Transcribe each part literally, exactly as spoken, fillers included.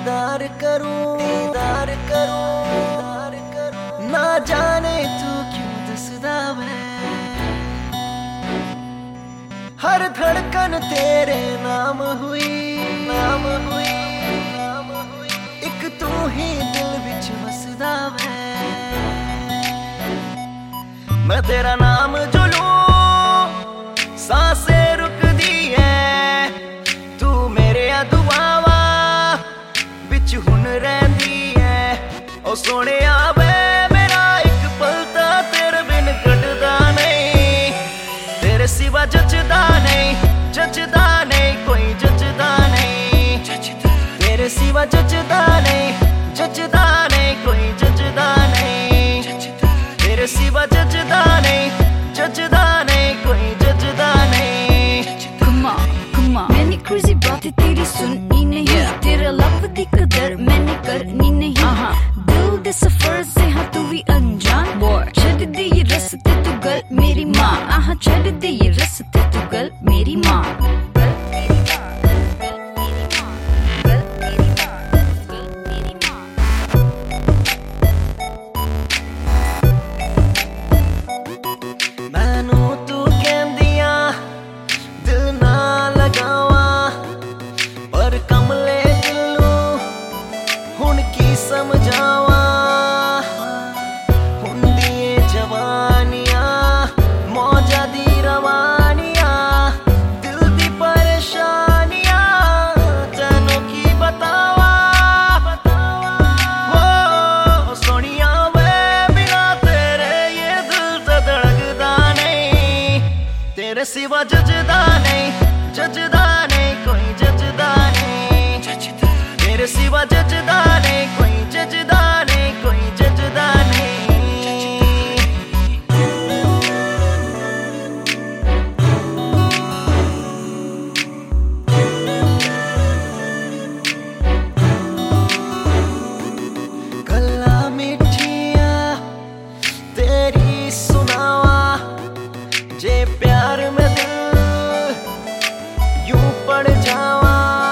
दीदार करूं दीदार करूं दीदार करूं ना जाने तू क्यों दसदा मैं हर धड़कन तेरे नाम हुई नाम हुई नाम हुई एक तू ही दिल विच वसदा मैं मैं तेरा नाम जो लूं सांसें रुकदी है तू मेरे दुआवा बिच हुन रहिंदी है ओ सोहणिया वे मेरा एक पल तां तेरे बिन कटदा नहीं तेरे सिवा जचदा नहीं जचदा नहीं कोई जचदा नहीं तेरे सिवा जचदा नहीं जचदा नहीं कोई जचदा नहीं तेरे सिवा जचदा नहीं जचदा नहीं कोई जचदा नहीं Come on, come on मैंने crazy बातें तेरी सुनी नहीं तेरा लव दी कदर मैंने करनी नहीं दिल दे सफर से हाँ तू भी अनजान छड़ दे ये रस्ते तू गल मेरी माँ आहा छड़ दे ये रस्ते तू गल मेरी माँ समझावा हुंदी जवानियां मौजा दी रवानियां दिल दी परेशानियां तैनों की बतावा हो सोनिया वे बिना तेरे ये दिल तो धड़कदा नहीं तेरे सिवा जचदा नहीं जचदा नहीं कोई जचदा नहीं तेरे सिवा जचदा नहीं कोई जचदा नहीं कोई जचदा नहीं गल्लां मिठियां तेरी सुनावा जे प्यार में दिल यूं पड़ जावा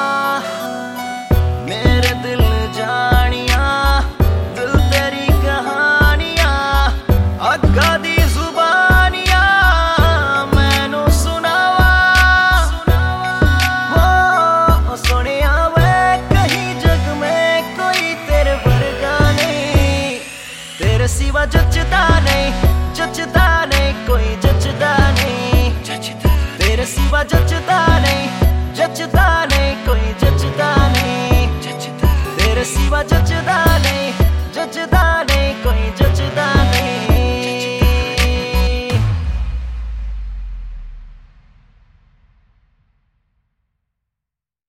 मेरे दिल जानिया दिल तेरी कहानियां अग्गा दी जुबानियां मैनू सुनावा हो सोनिया वे कहीं जग में कोई तेरे वर्गा नहीं तेरे सिवा जचदा नहीं जचदा नहीं कोई जचदा नहीं तेरे सिवा जचदा